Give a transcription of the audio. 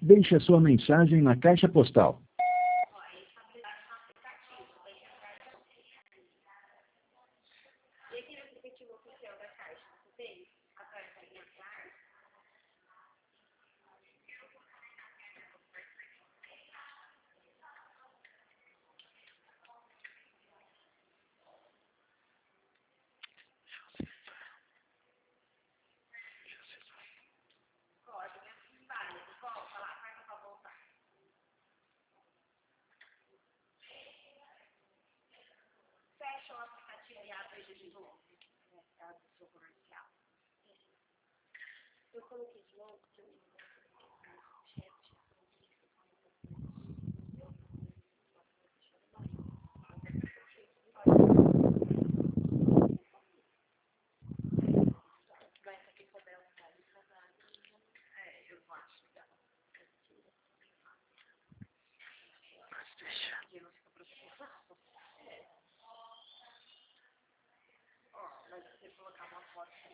Deixe a sua mensagem na caixa postal. Esse aplicativo oficial da Caixa, você tem? Atrás da linha atrás. Código, válido. Volta lá, aperta para voltar. Fecha o aplicativo e abre ele de novo. É a do seu comercial. Eu coloquei de novo, porque eu vai ter que cobrar um cara de trabalho. É, eu acho. Mas deixa.